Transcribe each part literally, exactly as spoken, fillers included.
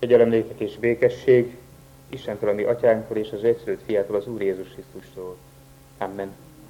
Kegyelemnéktek és békesség Istentől, a mi atyánktól és az egyszülött fiától, az Úr Jézus Krisztustól. Amen.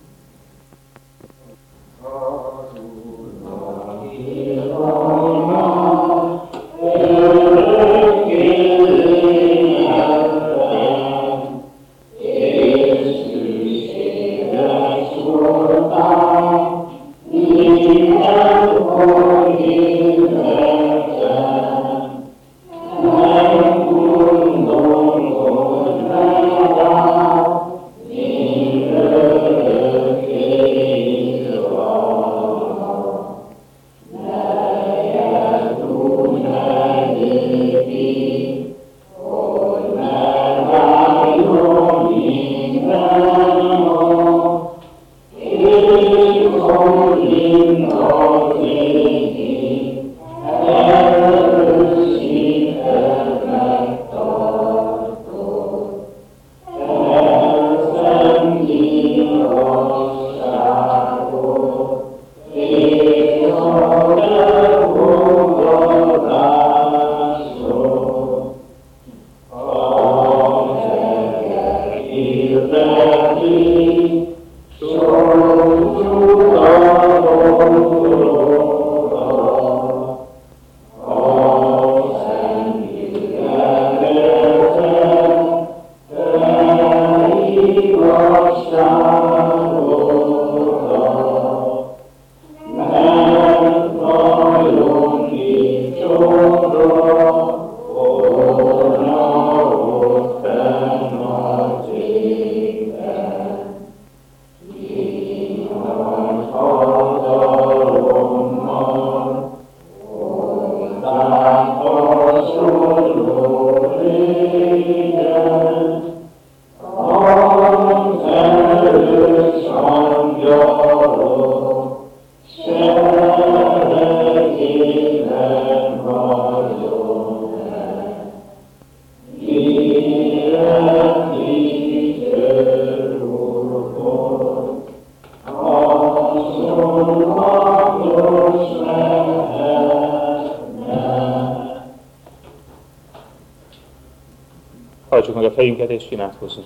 Hajtsuk meg a fejünket és imádkozzunk.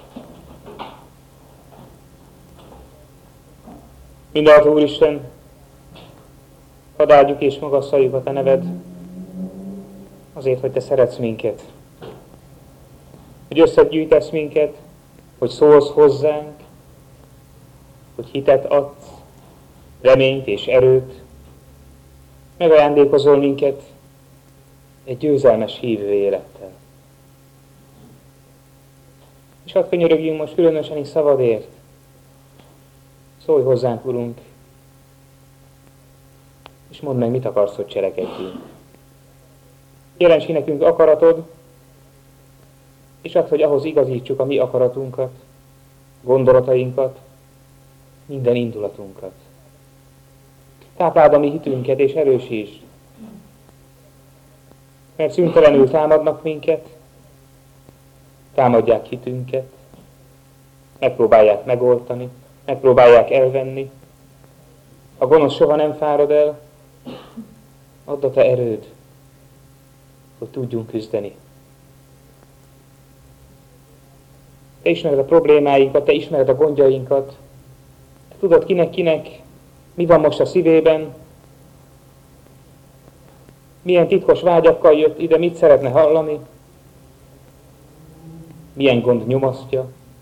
Mindenható Úristen, hadd áldjuk és magasszaljuk a Te neved, azért, hogy Te szeretsz minket. Hogy összegyűjtesz minket, hogy szólsz hozzánk, hogy hitet adsz, reményt és erőt, megajándékozol minket egy győzelmes hívő élettel. És hadd könyörögjünk most különösen is szavadért. Szólj hozzánk, Urunk, és mondd meg, mit akarsz, hogy cselekedjünk. Jelents ki nekünk akaratod, és add, hogy ahhoz igazítsuk a mi akaratunkat, gondolatainkat, minden indulatunkat. Tápláld a mi hitünket, és erősítsd, mert szüntelenül támadnak minket, támadják hitünket, megpróbálják megoltani, megpróbálják elvenni. A gonosz soha nem fárad el, add a Te erőd, hogy tudjunk küzdeni. Te ismered a problémáinkat, Te ismered a gondjainkat, Te tudod kinek-kinek, mi van most a szívében, milyen titkos vágyakkal jött ide, mit szeretne hallani, milyen gond nyomasztja,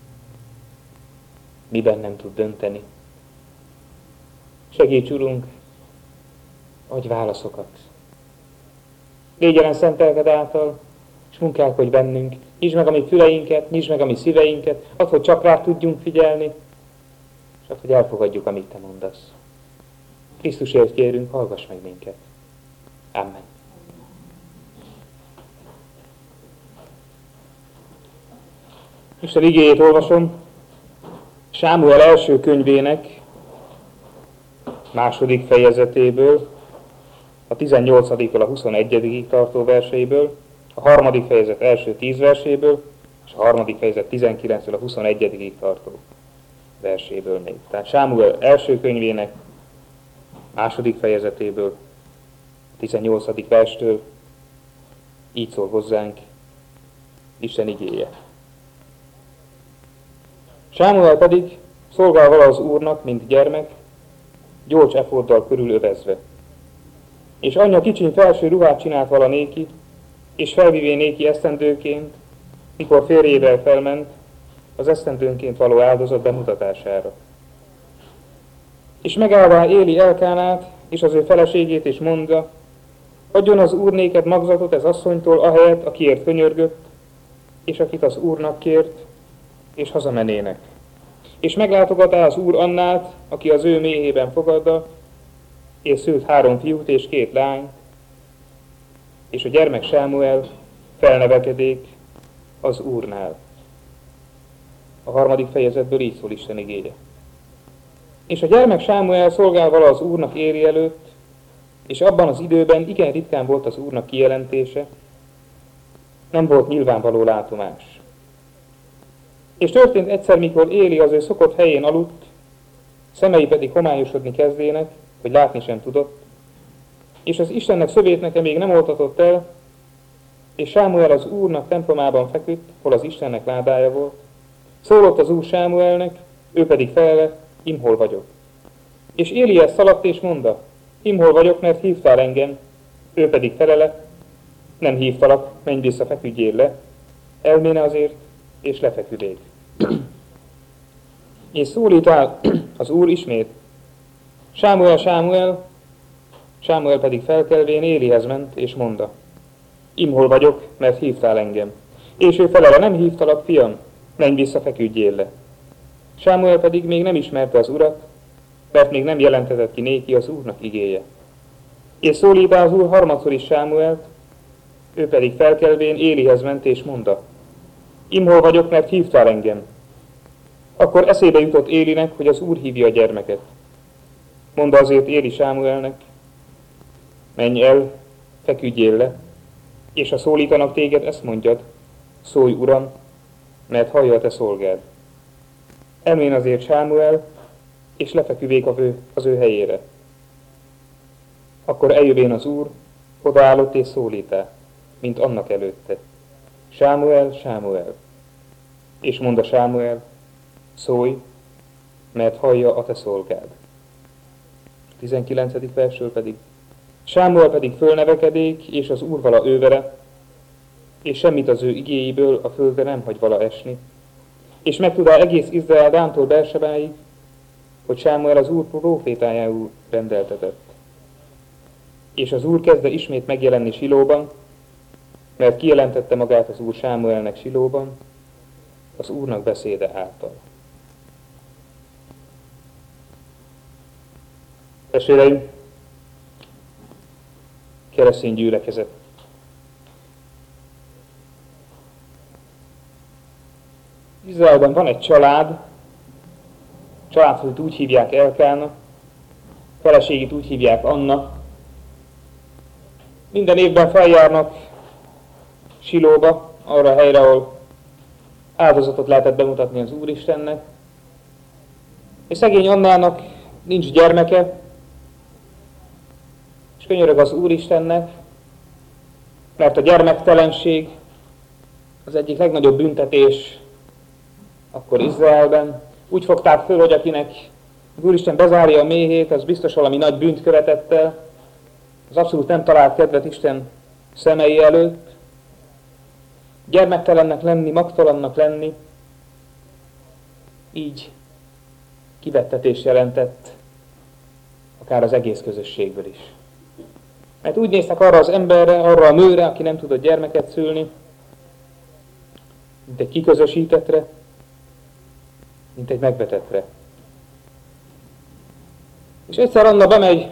miben nem tud dönteni. Segíts, Urunk, adj válaszokat. Légy jelen szent lelked által, és munkálkodj bennünk. Nyisd meg a mi füleinket, nyisd meg a mi szíveinket, add, hogy csak rá tudjunk figyelni, és add, hogy elfogadjuk, amit Te mondasz. Krisztusért kérünk, hallgass meg minket. Amen. Isten igéjét olvasom Sámuel első könyvének második fejezetéből, a tizennyolcadikról a huszonegyedikig tartó verseiből, a harmadik fejezet első tíz verséből, és a harmadik fejezet tizenkilenctől a huszonegyedikig tartó verséből még. Tehát Sámuel első könyvének második fejezetéből, a tizennyolcadik verstől Így szól hozzánk Isten igéje. Sámuel pedig szolgál vala az Úrnak, mint gyermek, gyolcs efoddal körülövezve. És anyja kicsiny felső ruhát csinált vala néki, és felvivé néki esztendőként, mikor férjével felment az esztendőnként való áldozat bemutatására. És megállvá Éli Elkánát és az ő feleségét, és mondja, adjon az Úr néked magzatot ez asszonytól, ahelyett, akiért könyörgött, és akit az Úrnak kért, és hazamenének. És meglátogatá az Úr Annát, aki az ő méhében fogadta, és szült három fiút és két lányt, és a gyermek Sámuel felnevekedék az Úrnál. A harmadik fejezetből így szól Isten igéje. És a gyermek Sámuel szolgál vala az Úrnak Éli előtt, és abban az időben igen ritkán volt az Úrnak kijelentése, nem volt nyilvánvaló látomás. És történt egyszer, mikor Éli az ő szokott helyén aludt, szemei pedig homályosodni kezdének, hogy látni sem tudott, és az Istennek szövét nekem még nem oltatott el, és Sámuel az Úrnak templomában feküdt, hol az Istennek ládája volt. Szólott az Úr Sámuelnek, ő pedig felele, im hol vagyok. És Élihez szaladt és mondta, im hol vagyok, mert hívtál engem, ő pedig felele, nem hívtalak, menj vissza, feküdjél le, elméne azért, és lefeküdék. És szólítál az Úr ismét, Sámuel, Sámuel, Sámuel pedig felkelvén Élihez ment, és mondta, im hol vagyok, mert hívtál engem. És ő felele, nem hívtalak, fiam, menj vissza, feküdjél le. Sámuel pedig még nem ismerte az Urat, mert még nem jelentetett ki néki az Úrnak igéje. És szólítá az Úr harmadszor is Sámuelt, ő pedig felkelvén Élihez ment, és mondta, im hol vagyok, mert hívtál engem. Akkor eszébe jutott Élinek, hogy az Úr hívja a gyermeket. Mondta azért Éli Sámuelnek, menj el, feküdjél le, és ha szólítanak téged, ezt mondjad, szólj, Uram, mert hallja a te szolgád. Elmén azért Sámuel, és lefeküvék az ő, az ő helyére. Akkor eljövén az Úr, odaállott és szólítá, mint annak előtte. Sámuel, Sámuel. És mondta Sámuel, szólj, mert hallja a te szolgád. tizenkilencedik versről pedig. Sámuel pedig fölnevekedék, és az Úr vala ővere, és semmit az ő igéjéből a földre nem hagy vala esni. És megtudá egész Izrael Dántól Bersebáig, hogy Sámuel az Úr prófétájául rendeltetett. És az Úr kezdte ismét megjelenni Silóban, mert kijelentette magát az Úr Sámuelnek Silóban, az Úrnak beszéde által. Testvéreim, keresztény gyülekezet. Izraelben van egy család, családfőt úgy hívják Elkána, feleségét úgy hívják Anna. Minden évben feljárnak Silóba, arra a helyre, ahol áldozatot lehetett bemutatni az Úristennek. És szegény Annának nincs gyermeke, és könyörög az Úristennek, mert a gyermektelenség az egyik legnagyobb büntetés akkor Izraelben. Úgy fogták föl, hogy akinek az Úristen bezárja a méhét, az biztos valami nagy bűnt követett el, az abszolút nem talált kedvet Isten szemei előtt. Gyermektelennek lenni, magtalannak lenni, így kivettetés jelentett akár az egész közösségből is. Mert úgy néztek arra az emberre, arra a nőre, aki nem tudott gyermeket szülni, mint egy kiközösítettre, mint egy megvetettre. És egyszer Anna bemegy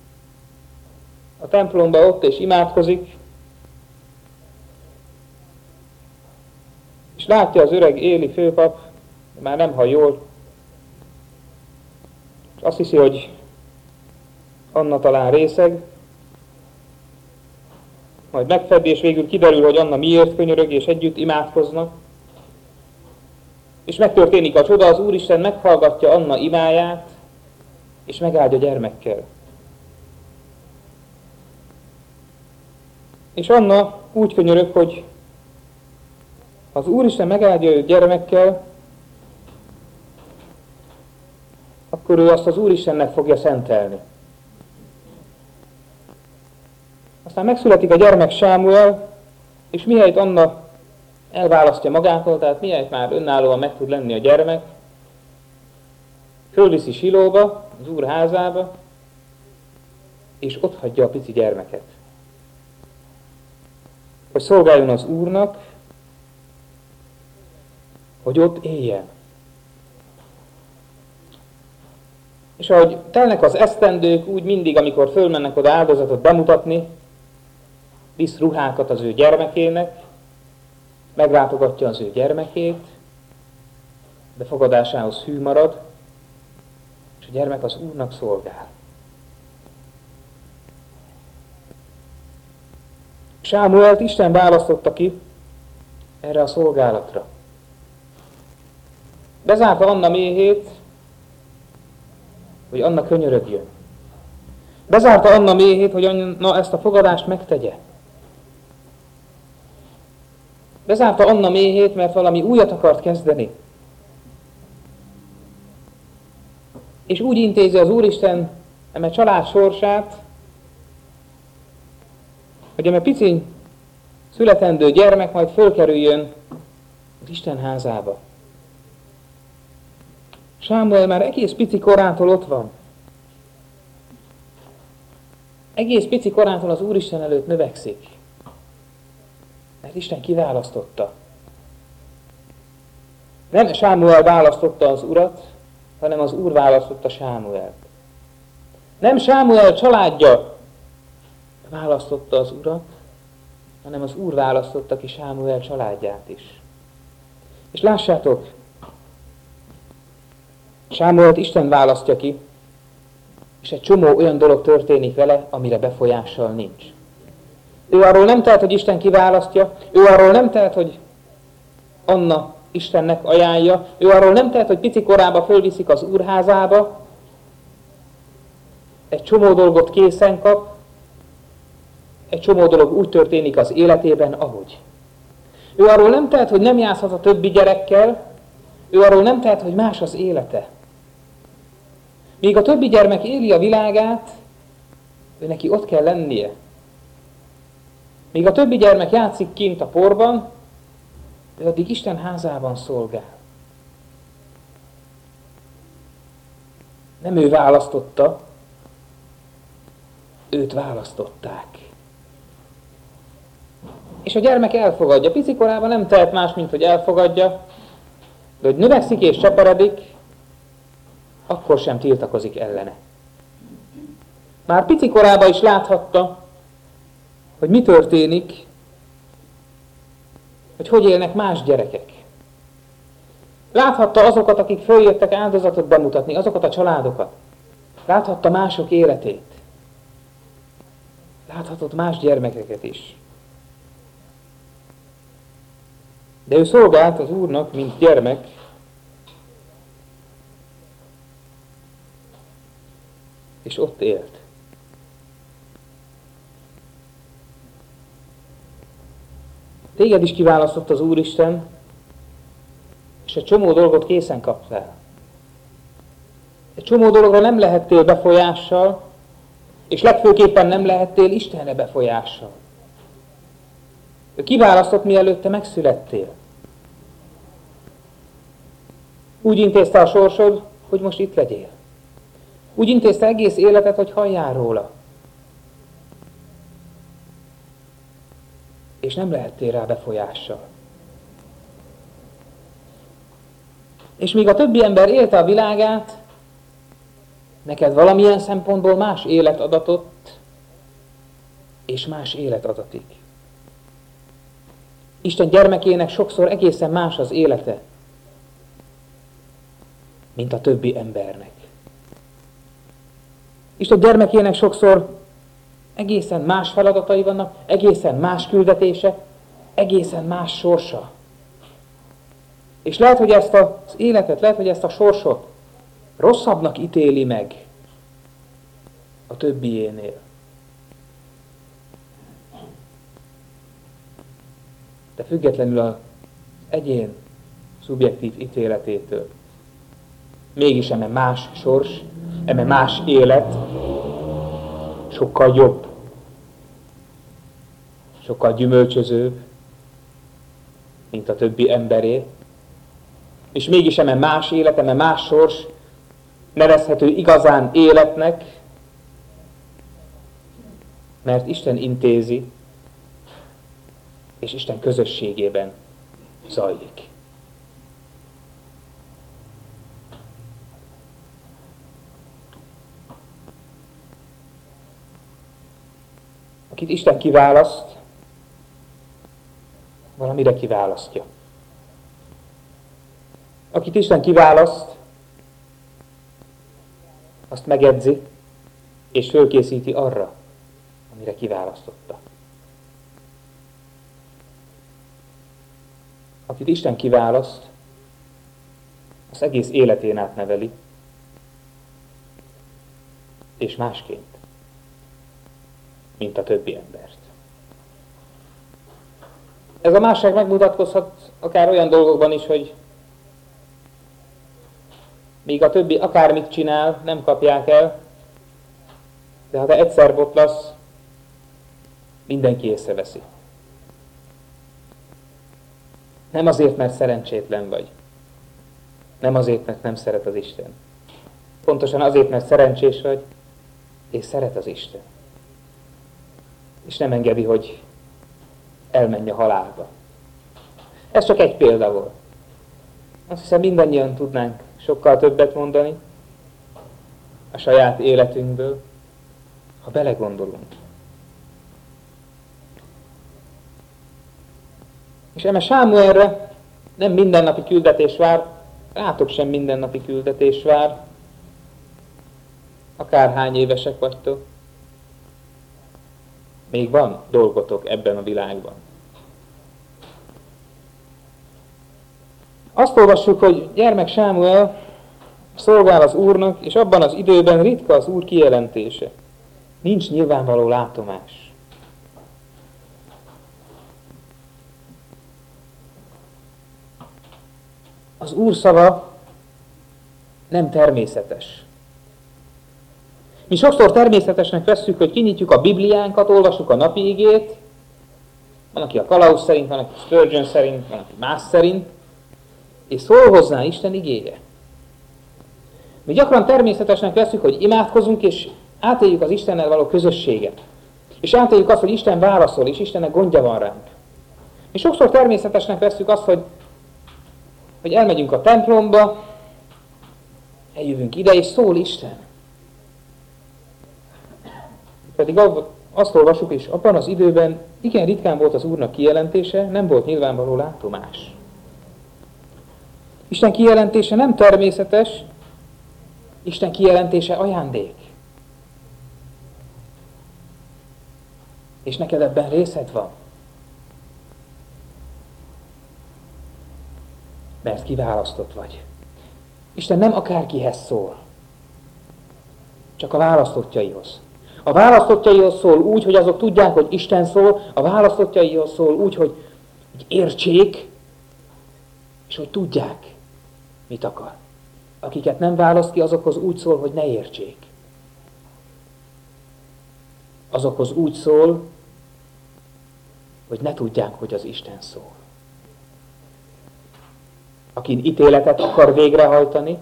a templomba ott, és imádkozik, és látja az öreg Éli főpap, már nem hall jól, és azt hiszi, hogy Anna talán részeg, majd megfedi, és végül kiderül, hogy Anna miért könyörög, és együtt imádkoznak. És megtörténik a csoda, az Úristen meghallgatja Anna imáját, és megáldja gyermekkel. És Anna úgy könyörög, hogy ha az Úristen megáldja őt gyermekkel, akkor ő azt az Úristennek fogja szentelni. Aztán megszületik a gyermek Sámuel, és mihelyt Anna elválasztja magától, tehát mihelyt már önállóan meg tud lenni a gyermek, fölviszi Silóba, az Úr házába, és ott hagyja a pici gyermeket. Hogy szolgáljon az Úrnak, hogy ott éljen. És ahogy telnek az esztendők, úgy mindig, amikor fölmennek oda áldozatot bemutatni, visz ruhákat az ő gyermekének, meglátogatja az ő gyermekét, de fogadásához hű marad, és a gyermek az Úrnak szolgál. Sámuelt Isten választotta ki erre a szolgálatra. Bezárta Anna méhét, hogy Anna könyörögjön. Bezárta Anna méhét, hogy Anna ezt a fogadást megtegye. Bezárta Anna méhét, mert valami újat akart kezdeni. És úgy intézi az Úristen eme család sorsát, hogy eme pici születendő gyermek majd fölkerüljön az Isten házába. Sámuel már egész pici korától ott van. Egész pici korától az Úristen előtt növekszik. Mert Isten kiválasztotta. Nem Sámuel választotta az Urat, hanem az Úr választotta Sámuelt. Nem Sámuel családja választotta az Urat, hanem az Úr választotta ki Sámuel családját is. És lássátok, Sámuelt Isten választja ki, és egy csomó olyan dolog történik vele, amire befolyással nincs. Ő arról nem tehet, hogy Isten kiválasztja, ő arról nem tehet, hogy Anna Istennek ajánlja, ő arról nem tehet, hogy pici korába fölviszik az úrházába, egy csomó dolgot készen kap, egy csomó dolog úgy történik az életében, ahogy. Ő arról nem tehet, hogy nem játszhat a többi gyerekkel, ő arról nem tehet, hogy más az élete. Míg a többi gyermek éli a világát, ő neki ott kell lennie. Míg a többi gyermek játszik kint a porban, ő addig Isten házában szolgál. Nem ő választotta, őt választották. És a gyermek elfogadja. Pici korában nem tehet más, mint hogy elfogadja, de hogy növekszik és csaparodik, akkor sem tiltakozik ellene. Már pici korában is láthatta, hogy mi történik, hogy hogy élnek más gyerekek. Láthatta azokat, akik följöttek áldozatot bemutatni, azokat a családokat. Láthatta mások életét. Láthatott más gyermekeket is. De ő szolgált az Úrnak, mint gyermek, és ott élt. Téged is kiválasztott az Úristen, és egy csomó dolgot készen kaptál. Egy csomó dologra nem lehettél befolyással, és legfőképpen nem lehettél Istenre befolyással. Ő kiválasztott, mielőtt te megszülettél. Úgy intézte a sorsod, hogy most itt legyél. Úgy intézte egész életet, hogy halljál róla. És nem lehettél rá befolyással. És míg a többi ember élte a világát, neked valamilyen szempontból más élet adatott, és más élet adatik. Isten gyermekének sokszor egészen más az élete, mint a többi embernek. Isten gyermekének sokszor egészen más feladatai vannak, egészen más küldetése, egészen más sorsa. És lehet, hogy ezt az életet, lehet, hogy ezt a sorsot rosszabbnak ítéli meg a többiénél. de függetlenül az egyén szubjektív ítéletétől. Mégis eme más sors, eme más élet, sokkal jobb, sokkal gyümölcsözőbb, mint a többi emberé. És mégis eme más élet, eme más sors, nevezhető igazán életnek, mert Isten intézi, és Isten közösségében zajlik. Akit Isten kiválaszt, valamire kiválasztja. Akit Isten kiválaszt, azt megedzi, és fölkészíti arra, amire kiválasztotta. Akit Isten kiválaszt, az egész életén átneveli, és másként, mint a többi embert. Ez a másság megmutatkozhat akár olyan dolgokban is, hogy míg a többi akármit csinál, nem kapják el, de ha te egyszer botlasz, mindenki észreveszi. Nem azért, mert szerencsétlen vagy. Nem azért, mert nem szeret az Isten. Pontosan azért, mert szerencsés vagy, és szeret az Isten. És nem engedi, hogy elmenj a halálba. Ez csak egy példa volt. Azt hiszem, mindannyian tudnánk sokkal többet mondani a saját életünkből, ha belegondolunk. És eme Sámuelre nem mindennapi küldetés vár, rátok sem mindennapi küldetés vár, akárhány évesek vagytok. Még van dolgotok ebben a világban. Azt olvassuk, hogy gyermek Sámuel szolgál az Úrnak, és abban az időben ritka az Úr kijelentése. Nincs nyilvánvaló látomás. Az Úr szava nem természetes. Mi sokszor természetesnek vesszük, hogy kinyitjuk a Bibliánkat, olvassuk a napi igét, van, aki a Kalauz szerint, van, aki Spurgeon szerint, van, aki más szerint, és szól hozzá Isten igéje. Mi gyakran természetesnek vesszük, hogy imádkozunk, és átéljük az Istennel való közösséget. És átéljük azt, hogy Isten válaszol, és Istennek gondja van ránk. Mi sokszor természetesnek vesszük azt, hogy, hogy elmegyünk a templomba, eljövünk ide, és szól Isten. Pedig azt olvasjuk, és abban az időben igen ritkán volt az Úrnak kijelentése, nem volt nyilvánvaló látomás. Isten kijelentése nem természetes, Isten kijelentése ajándék. És neked ebben részed van. Mert kiválasztott vagy. Isten nem akárkihez szól, csak a választottjaihoz. A választottjaihoz szól úgy, hogy azok tudják, hogy Isten szól, a választottjaihoz szól úgy, hogy, hogy értsék, és hogy tudják, mit akar. Akiket nem választ ki, azokhoz úgy szól, hogy ne értsék. Azokhoz úgy szól, hogy ne tudják, hogy az Isten szól. Akin ítéletet akar végrehajtani,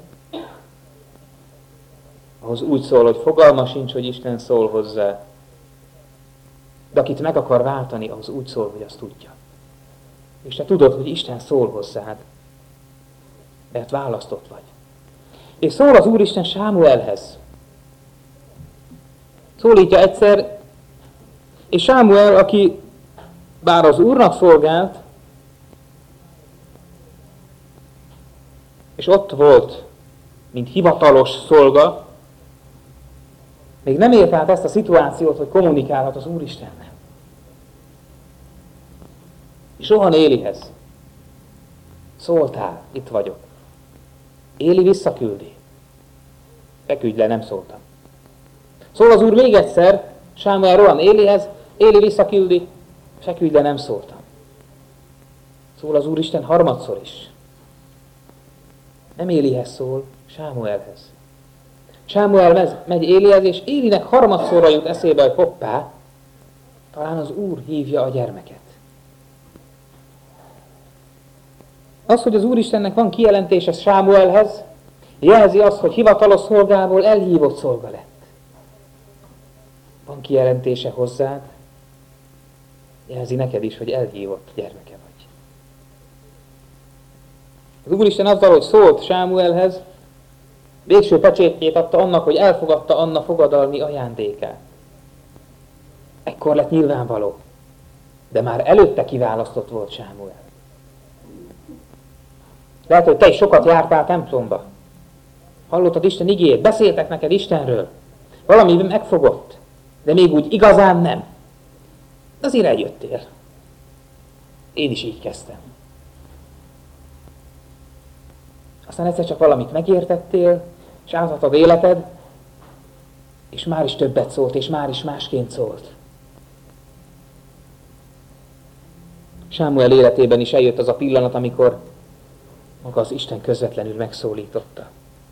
ahhoz úgy szól, hogy fogalma sincs, hogy Isten szól hozzá. De akit meg akar váltani, ahhoz úgy szól, hogy azt tudja. És te tudod, hogy Isten szól hozzád, mert választott vagy. És szól az Úristen Sámuelhez. Szólítja egyszer, és Sámuel, aki bár az Úrnak szolgált, és ott volt, mint hivatalos szolga, még nem ért át ezt a szituációt, hogy kommunikálhat az Úristennel. És rohan Élihez. Szóltál, itt vagyok. Éli visszaküldi. Feküdj le, nem szóltam. Szól az Úr még egyszer, Sámuel rohan Élihez, Éli visszaküldi, feküdj le, nem szóltam. szól az Úristen harmadszor is. Nem Élihez szól, Sámuelhez. Sámuel megy Élihez, és Élinek harmadszorra jut eszébe, hogy hoppá, talán az Úr hívja a gyermeket. Az, hogy az Úristennek van kijelentése Sámuelhez, jelzi azt, hogy hivatalos szolgából elhívott szolga lett. Van kijelentése hozzád, jelzi neked is, hogy elhívott gyermeke vagy. Az Úristen azzal, hogy szólt Sámuelhez, végső pecsétjét adta annak, hogy elfogadta Anna fogadalmi ajándékát. Ekkor lett nyilvánvaló, de már előtte kiválasztott volt Sámuel. Lehet, hogy te is sokat jártál templomba. Hallottad Isten igéjét, beszéltek neked Istenről. Valami megfogott, de még úgy igazán nem. De azért eljöttél. Én is így kezdtem. Aztán egyszer csak valamit megértettél, és átadtad életed, és már is többet szólt, és már is másként szólt. Sámuel életében is eljött az a pillanat, amikor maga az Isten közvetlenül megszólította.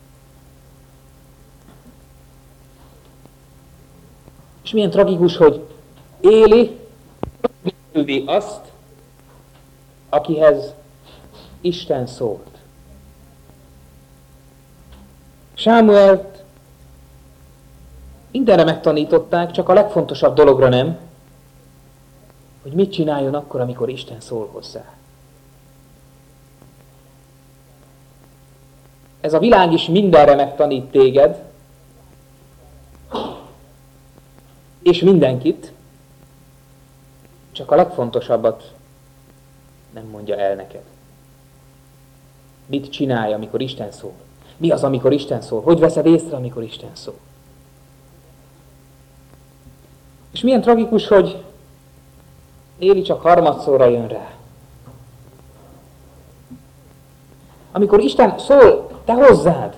És milyen tragikus, hogy Éli küldi azt, akihez Isten szólt. Sámuelt mindenre megtanították, csak a legfontosabb dologra nem, hogy mit csináljon akkor, amikor Isten szól hozzá. Ez a világ is mindenre megtanít téged, és mindenkit, csak a legfontosabbat nem mondja el neked. Mit csinálj, amikor Isten szól? Mi az, amikor Isten szól? Hogy veszed észre, amikor Isten szól? És milyen tragikus, hogy Éli csak harmadszorra jön rá. Amikor Isten szól te hozzád,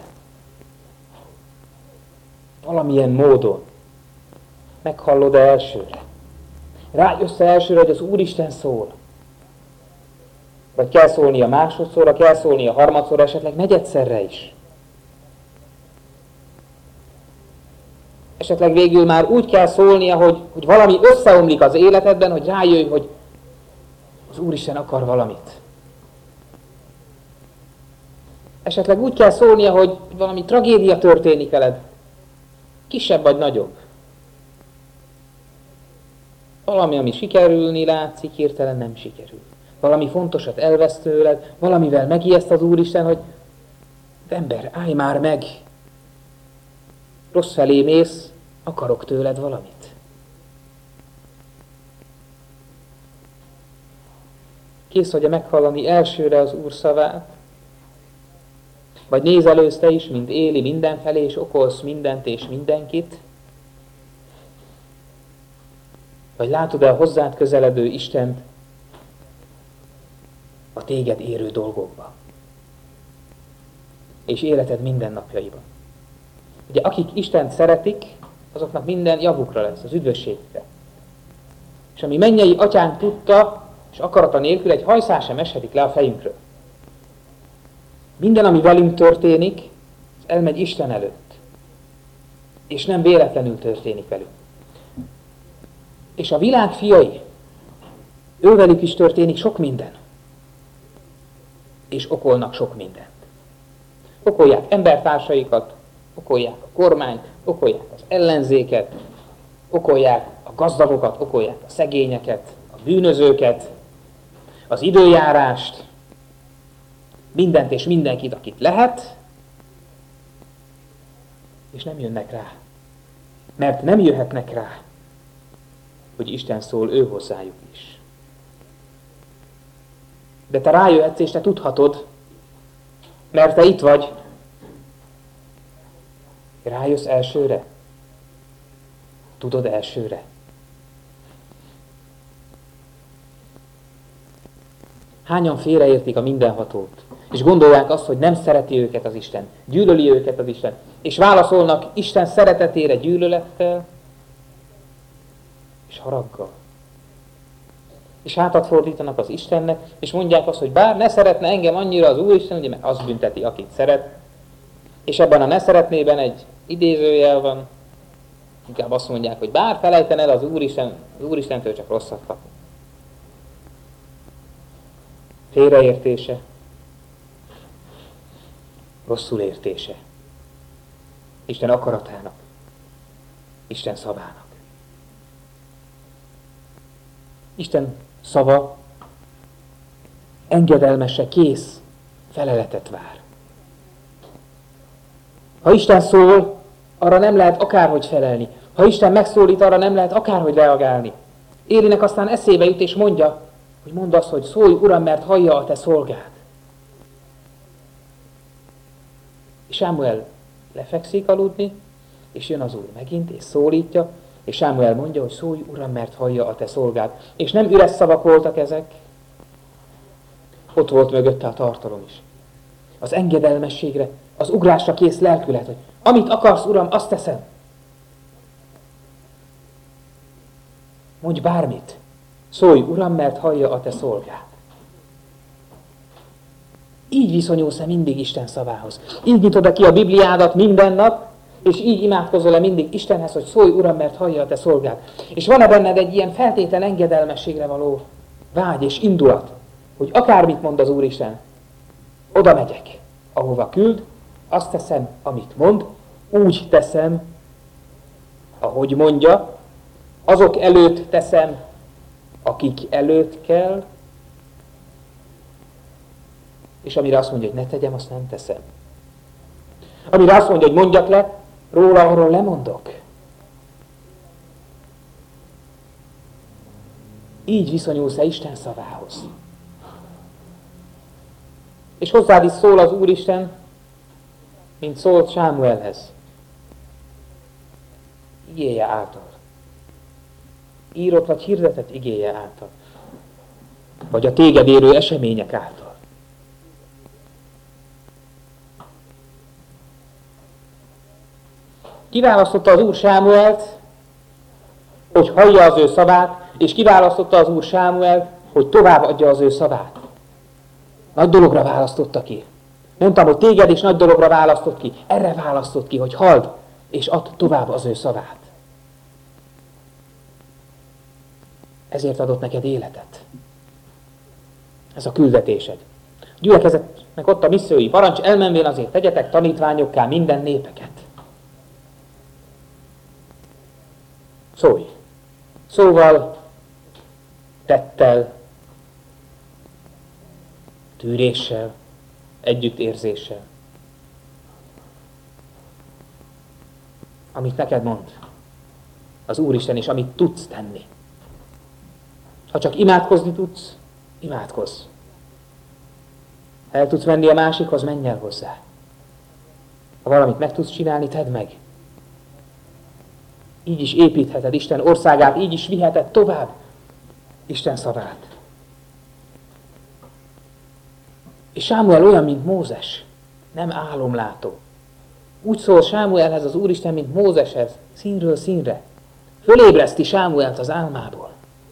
valamilyen módon meghallod elsőre. Rájössz elsőre, hogy az Úristen szól. Vagy kell szólnia másodszorra, kell szólnia harmadszorra, esetleg negyedszerre is. Esetleg végül már úgy kell szólnia, hogy, hogy valami összeomlik az életedben, hogy rájöjj, hogy az Úristen akar valamit. Esetleg úgy kell szólnia, hogy valami tragédia történik veled. Kisebb vagy nagyobb. Valami, ami sikerülni látszik, hirtelen nem sikerül. Valami fontosat elvesz tőled, valamivel megijeszt az Úristen, hogy ember, állj már meg! Rossz felé mész, akarok tőled valamit. Kész vagy-e meghallani elsőre az Úr szavát? Vagy nézelődsz te is, mint Éli mindenfelé, és okolsz mindent és mindenkit? Vagy látod-e a hozzád közeledő Istent a téged érő dolgokban? És életed mindennapjaiban. Ugye akik Istent szeretik, azoknak minden javukra lesz, az üdvösségre. És ami mennyei atyánk tudta, és akarata nélkül egy hajszál sem eshetik le a fejünkről. Minden, ami velünk történik, az elmegy Isten előtt. És nem véletlenül történik velünk. És a világ fiai, ővelük is történik sok minden. És okolnak sok mindent. Okolják embertársaikat, okolják a kormányt, okolják az ellenzéket, okolják a gazdagokat, okolják a szegényeket, a bűnözőket, az időjárást, mindent és mindenkit, akit lehet, és nem jönnek rá. Mert nem jöhetnek rá, hogy Isten szól ő hozzájuk is. De te rájöhetsz, és te tudhatod, mert te itt vagy. Rájössz elsőre? Tudod elsőre? Hányan félreértik a mindenhatót, és gondolják azt, hogy nem szereti őket az Isten, gyűlöli őket az Isten, és válaszolnak Isten szeretetére gyűlölettel és haraggal. és hátat fordítanak az Istennek, és mondják azt, hogy bár ne szeretne engem annyira az Úristen, ugye, mert azt bünteti, akit szeret, és ebben a ne szeretnében egy idézőjel van, inkább azt mondják, hogy bár felejten el az Úristen, az Úristentől csak rosszat kap. Félreértése, rosszul értése. Isten akaratának, Isten szavának. Isten szava engedelmese, kész, feleletet vár. Ha Isten szól, arra nem lehet akárhogy felelni. Ha Isten megszólít, arra nem lehet akárhogy reagálni. Élinek aztán eszébe jut és mondja, hogy mondd azt, hogy szólj, Uram, mert hallja a te szolgád. És Sámuel lefekszik aludni, és jön az Úr megint, és szólítja, és Sámuel mondja, hogy szólj, Uram, mert hallja a te szolgád. És nem üres szavak voltak ezek, ott volt mögötte a tartalom is. Az engedelmességre, az ugrásra kész lelkület, hogy amit akarsz, Uram, azt teszem. Mondj bármit. Szólj, Uram, mert hallja a te szolgád. Így viszonyulsz-e mindig Isten szavához. Így nyitod ki a Bibliádat minden nap, és így imádkozol-e mindig Istenhez, hogy szólj, Uram, mert hallja a te szolgád. És van-e benned egy ilyen feltétlen engedelmességre való vágy és indulat, hogy akármit mond az Úristen, oda megyek, ahova küld, azt teszem, amit mond, úgy teszem, ahogy mondja, azok előtt teszem, akik előtt kell, és amire azt mondja, hogy ne tegyem, azt nem teszem. Amire azt mondja, hogy mondjak le, róla, arról lemondok. Így viszonyulsz-e Isten szavához. És hozzád is szól az Úristen, mint szólt Sámuelhez. Igéje által. Írott vagy hirdetett igéje által. Vagy a téged érő események által. Kiválasztotta az Úr Sámuelt, hogy hallja az ő szavát, és kiválasztotta az Úr Sámuelt, hogy továbbadja az ő szavát. Nagy dologra választotta ki. Mondtam, hogy téged is nagy dologra választott ki. Erre választott ki, hogy halld, és add tovább az ő szavát. Ezért adott neked életet. Ez a küldetésed. Gyülekezetnek ott a missziói parancs, elmenvén azért tegyetek tanítványokká minden népeket. Szólj. Szóval, tettel, tűréssel, együttérzéssel. Amit neked mond az Úristen, és amit tudsz tenni. Ha csak imádkozni tudsz, imádkozz. Ha el tudsz menni a másikhoz, menj el hozzá. Ha valamit meg tudsz csinálni, tedd meg. Így is építheted Isten országát, így is viheted tovább Isten szavát. És Sámuel olyan, mint Mózes, nem álomlátó. Úgy szól Sámuelhez az Úristen, mint Mózeshez, színről színre. Fölébreszti Sámuelt az álmából.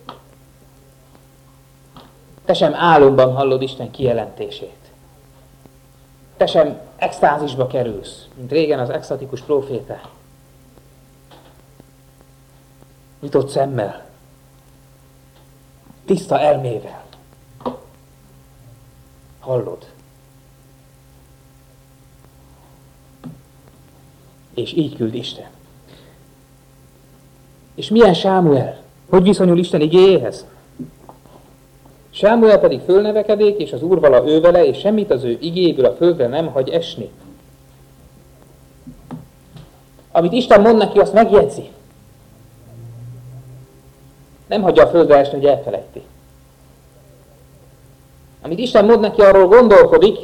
Te sem álomban hallod Isten kijelentését. Te sem extázisba kerülsz, mint régen az extatikus próféták. Nyitott szemmel, tiszta elmével hallod. És így küld Isten. És milyen Sámuel? Hogy viszonyul Isten igéjéhez? Sámuel pedig fölnevekedék, és az Úr vala ő vele, és semmit az ő igéből a földre nem hagy esni. Amit Isten mond neki, azt megjegyzi. Nem hagyja a földre esni, hogy elfelejti. Amit Isten mond neki, arról gondolkodik,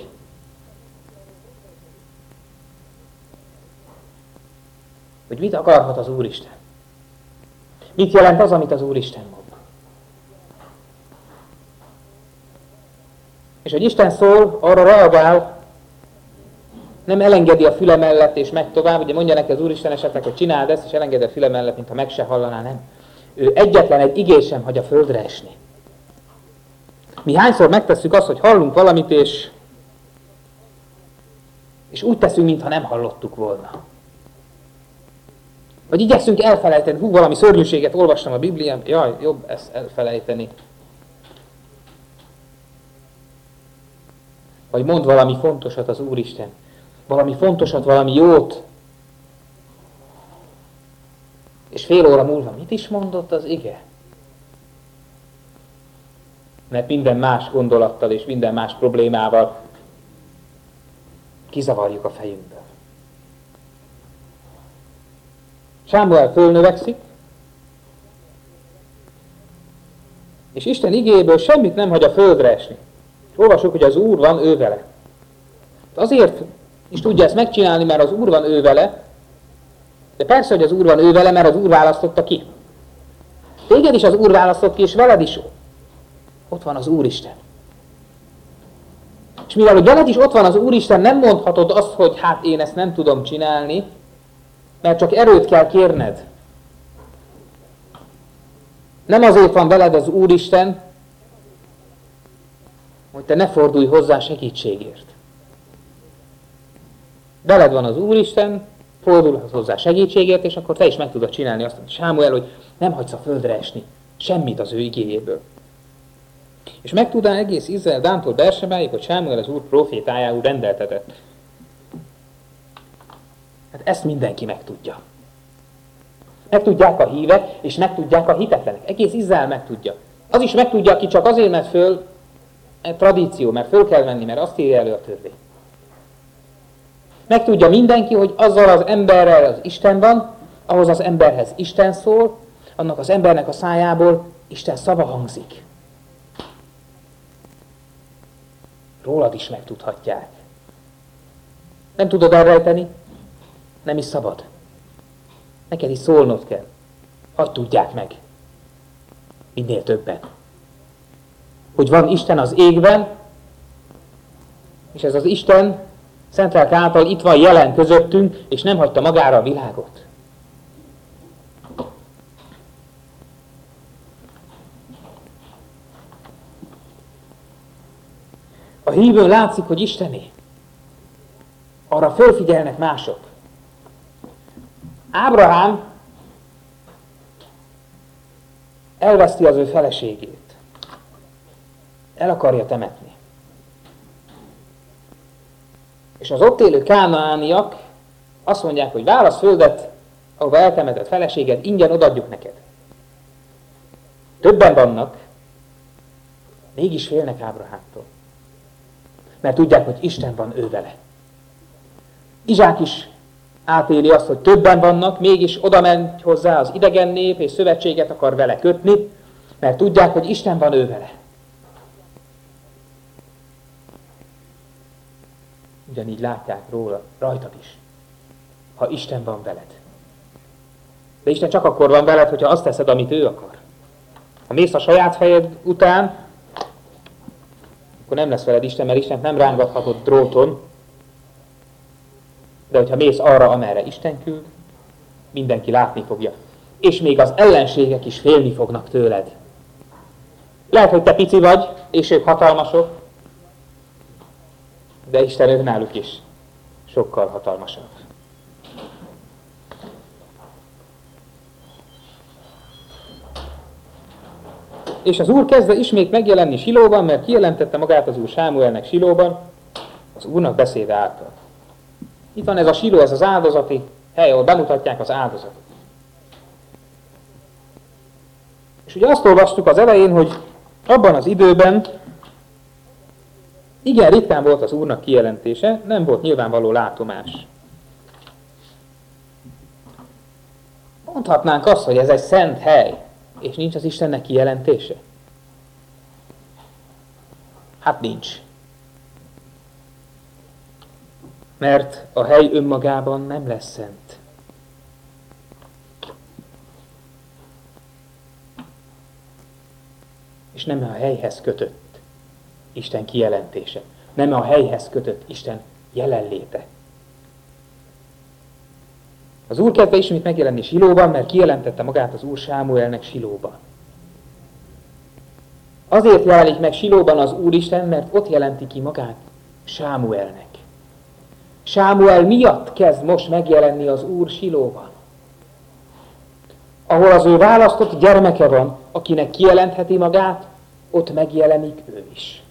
hogy mit akarhat az Úristen. Mit jelent az, amit az Úristen mond. És hogy Isten szól, arra reagál, nem elengedi a füle mellett és megy tovább, ugye mondja neki az Úristen esetleg, hogy csináld ezt, és elengedi a füle mellett, mintha meg se hallaná, nem. Ő egyetlen egy igét sem hagy a földre esni. Mi hányszor megtesszük azt, hogy hallunk valamit, és, és úgy teszünk, mintha nem hallottuk volna. Vagy igyekszünk elfelejteni, hú, valami szörnyűséget olvastam a Biblián, jaj, jobb ezt elfelejteni. Vagy mond valami fontosat az Úristen. Valami fontosat, valami jót. És fél óra múlva mit is mondott az ige? Mert minden más gondolattal és minden más problémával kizavarjuk a fejünkből. Sámuel fölnövekszik, és Isten igéből semmit nem hagy a földre esni. Olvassuk, hogy az Úr van ő vele. Azért is tudja ezt megcsinálni, mert az Úr van ő vele, de persze, hogy az Úr van ő vele, mert az Úr választotta ki. Téged is az Úr választott ki, és veled is ott van az Úristen. És mivel hogy veled is ott van az Úristen, nem mondhatod azt, hogy hát én ezt nem tudom csinálni, mert csak erőt kell kérned. Nem azért van veled az Úristen, hogy te ne fordulj hozzá segítségért. Veled van az Úristen, fordulhatsz hozzá segítségért, és akkor te is meg tudod csinálni azt, hogy Sámuel, hogy nem hagysz a földre esni semmit az ő igéjéből. És megtudná egész Izrael Dántól Bersebáig, hogy Sámuel az Úr profétájául rendeltetett. Hát ezt mindenki megtudja. Megtudják a hívek, és megtudják a hitetlenek. Egész Izrael megtudja. Az is megtudja, aki csak azért, mert föl, egy tradíció, mert föl kell menni, mert azt írja elő a törvény. Megtudja mindenki, hogy azzal az emberrel az Isten van, ahhoz az emberhez Isten szól, annak az embernek a szájából Isten szava hangzik. Rólad is megtudhatják. Nem tudod elrejteni? Nem is szabad. Neked is szólnod kell. Hadd tudják meg. Minél többen. Hogy van Isten az égben, és ez az Isten Szentlélek által itt van jelen közöttünk, és nem hagyta magára a világot. A hívőn látszik, hogy Istené. Arra fölfigyelnek mások. Ábrahám elveszti az ő feleségét. El akarja temetni. És az ott élő kánaániak azt mondják, hogy válasz földet, ahova eltemetett feleséged, ingyen odaadjuk neked. Többen vannak, mégis félnek Ábrahámtól. Mert tudják, hogy Isten van ő vele. Izsák is átéli azt, hogy többen vannak, mégis oda ment hozzá az idegen nép, és szövetséget akar vele kötni, mert tudják, hogy Isten van ő vele. Ugyanígy látják róla, rajtad is, ha Isten van veled. De Isten csak akkor van veled, hogyha azt teszed, amit ő akar. Ha mész a saját fejed után, akkor nem lesz veled Isten, mert Istent nem rángathatod dróton, de hogyha mész arra, amerre Isten küld, mindenki látni fogja. És még az ellenségek is félni fognak tőled. Lehet, hogy te pici vagy, és ők hatalmasok, de Isten ő náluk is sokkal hatalmasabb. És az Úr kezdve ismét megjelenni Silóban, mert kijelentette magát az Úr Sámuelnek Silóban, az Úrnak beszéde által. Itt van ez a Siló, ez az áldozati hely, ahol bemutatják az áldozatot. És ugye azt olvastuk az elején, hogy abban az időben igen ritkán volt az Úrnak kijelentése, nem volt nyilvánvaló látomás. Mondhatnánk azt, hogy ez egy szent hely, és nincs az Istennek kijelentése? Hát nincs. Mert a hely önmagában nem lesz szent. És nem a helyhez kötött Isten kijelentése. Nem a helyhez kötött Isten jelenléte. Az Úr kezdve ismét megjelenni Silóban, mert kijelentette magát az Úr Sámuelnek Silóban. Azért jelenik meg Silóban az Úristen, mert ott jelenti ki magát Sámuelnek. Sámuel miatt kezd most megjelenni az Úr Silóban. Ahol az ő választott gyermeke van, akinek kijelentheti magát, ott megjelenik ő is.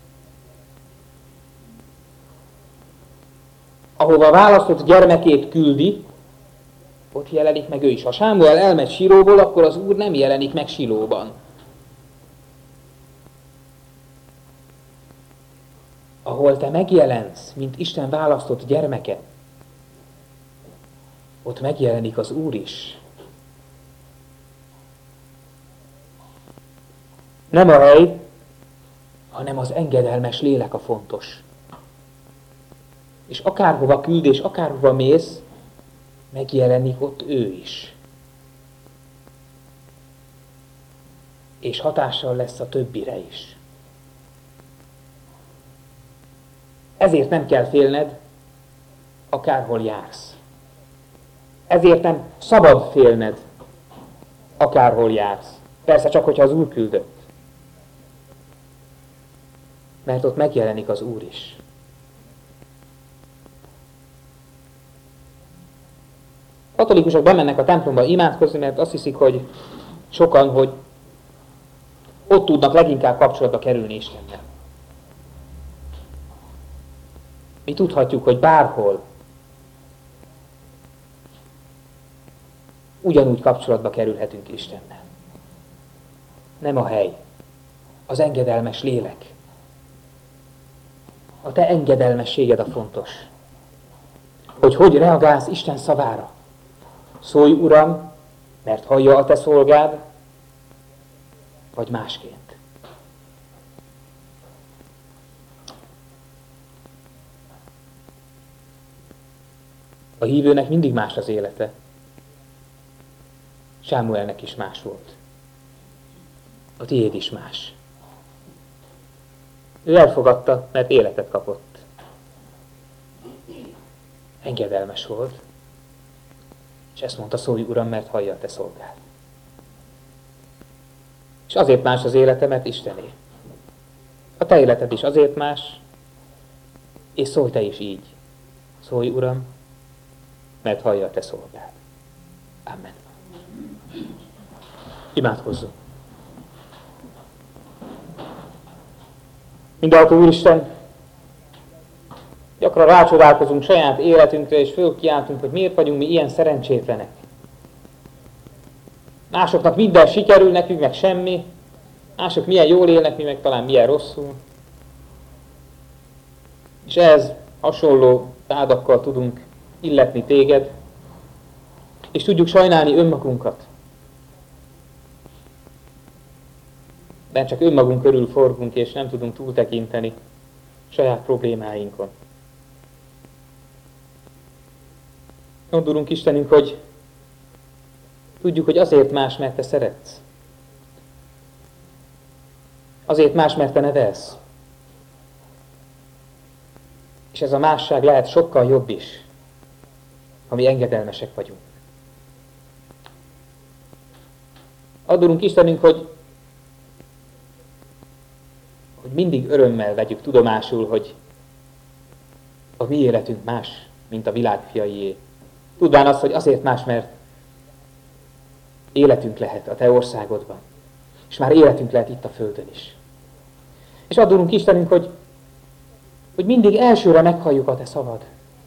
Ahova választott gyermekét küldi, ott jelenik meg ő is. Ha Sámuel elmegy Silóból, akkor az Úr nem jelenik meg Silóban. Ahol te megjelensz, mint Isten választott gyermeke, ott megjelenik az Úr is. Nem a hely, hanem az engedelmes lélek a fontos. És akárhova küld, és akárhova mész, megjelenik ott ő is. És hatással lesz a többire is. Ezért nem kell félned, akárhol jársz. Ezért nem szabad félned, akárhol jársz. Persze csak, hogyha az Úr küldött. Mert ott megjelenik az Úr is. Katolikusok bemennek a templomba imádkozni, mert azt hiszik, hogy sokan, hogy ott tudnak leginkább kapcsolatba kerülni Istennel. Mi tudhatjuk, hogy bárhol ugyanúgy kapcsolatba kerülhetünk Istennel. Nem a hely, az engedelmes lélek. A te engedelmességed a fontos. Hogy hogy reagálsz Isten szavára. Szólj, Uram, mert hallja a te szolgád, vagy másként. A hívőnek mindig más az élete. Sámuelnek is más volt. A tiéd is más. Ő elfogadta, mert életet kapott. Engedelmes volt. És ezt mondta, szólj, Uram, mert hallja a te szolgád. És azért más az élete, mert Istené. A te életed is azért más, és szólj te is így. Szólj, Uram, mert hallja a te szolgád. Amen. Imádkozzunk. Mindenható Úristen, gyakran rácsodálkozunk saját életünkre, és fölkiáltunk, hogy miért vagyunk mi ilyen szerencsétlenek. Másoknak minden sikerül, nekünk meg semmi. Mások milyen jól élnek, mi meg talán milyen rosszul. És ehhez hasonló vádakkal tudunk illetni téged, és tudjuk sajnálni önmagunkat. De csak önmagunk körül forgunk, és nem tudunk túltekinteni saját problémáinkon. Gondolunk Istenünk, hogy tudjuk, hogy azért más, mert te szeretsz. Azért más, mert te nevelsz. És ez a másság lehet sokkal jobb is, ha mi engedelmesek vagyunk. Adorunk Istenünk, hogy, hogy mindig örömmel vegyük tudomásul, hogy a mi életünk más, mint a világ fiaié. Tudván azt, hogy azért más, mert életünk lehet a te országodban. És már életünk lehet itt a földön is. És adorunk Istenünk, hogy, hogy mindig elsőre meghalljuk a te szavad.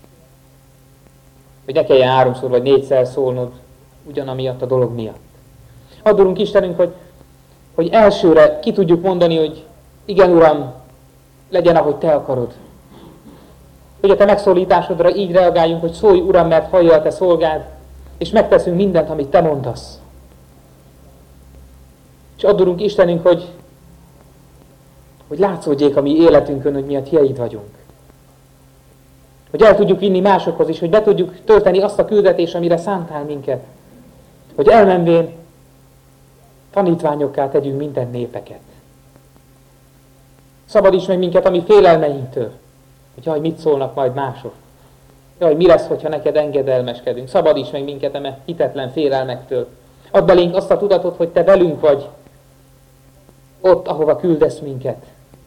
Hogy ne kelljen háromszor vagy négyszer szólnod ugyanamiatt a dolog miatt. Adorunk Istenünk, hogy, hogy elsőre ki tudjuk mondani, hogy igen, Uram, legyen, ahogy te akarod. Hogy a te megszólításodra így reagáljunk, hogy szólj, Uram, mert hallja a te szolgád, és megteszünk mindent, amit te mondasz. És adorunk Istenünk, hogy, hogy látszódjék a mi életünkön, hogy mi a tieid vagyunk. Hogy el tudjuk vinni másokhoz is, hogy be tudjuk tölteni azt a küldetést, amire szántál minket. Hogy elmenvén tanítványokká tegyünk minden népeket. Szabadíts meg minket a mi félelmeinktől, hogy jaj, mit szólnak majd mások. Jaj, mi lesz, hogyha neked engedelmeskedünk. Szabadíts meg minket eme hitetlen félelmektől. Add belénk azt a tudatot, hogy te velünk vagy. ott, ahova küldesz minket.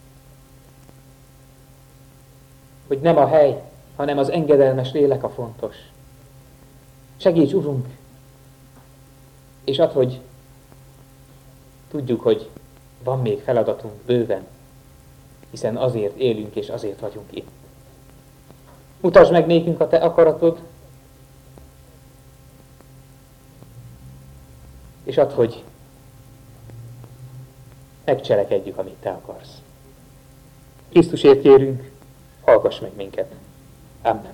Hogy nem a hely, hanem az engedelmes lélek a fontos. Segíts, Urunk, és add, hogy tudjuk, hogy van még feladatunk bőven, hiszen azért élünk és azért vagyunk itt. Mutasd meg nékünk a Te akaratod, és add, hogy megcselekedjük, amit Te akarsz. Krisztusért kérünk, hallgass meg minket. Amen.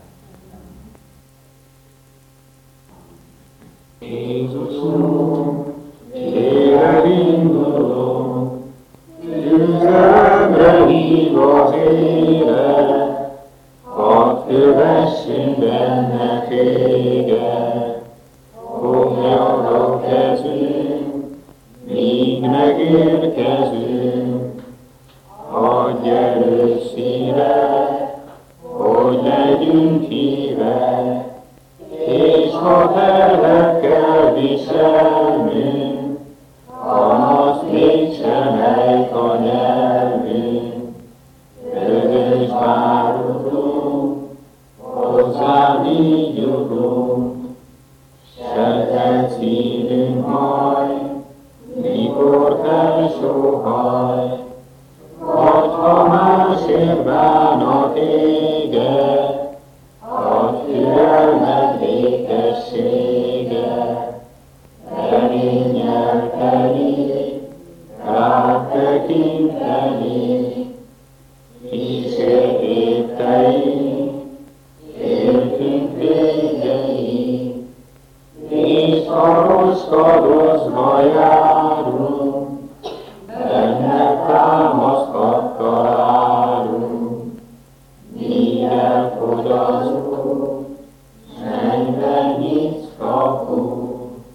Jézusom, téged indulok, tüzemre hív az élet, hadd kövessünk benne téged. Fogjad a kezünk, míg megérkezünk, adj erős szívet, hogy legyünk hívek, és ha terhekkel viselnünk, panaszt mégsem ejt a nyelvünk. Közös várutunk, hozzám így jutunk, se te szívünk majd, mikor felsóhaj, vagy ha másért bán a téged, adj türelmet, békességet, reménnyel teli, rád tekinteni, kísért lépteink, éltünk végei, és karoskadozva járunk, benne támasztattal állunk, míg elfogy az Úr, mennyben nyitsz kapu.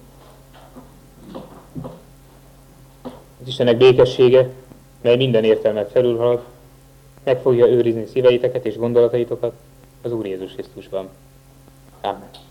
Az Istennek békessége, mely minden értelmet felülhalad, meg fogja őrizni szíveiteket és gondolataitokat az Úr Jézus Krisztusban. Amen.